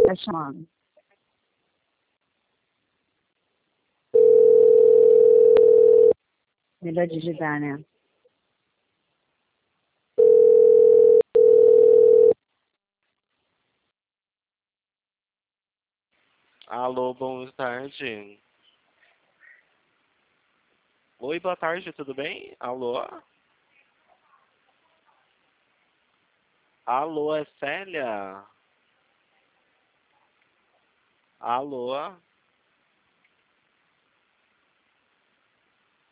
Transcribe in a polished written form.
Tá chamando. Melhor digitar, né? Alô, boa tarde. Oi, boa tarde, tudo bem? Alô? Alô, é Célia? Alô?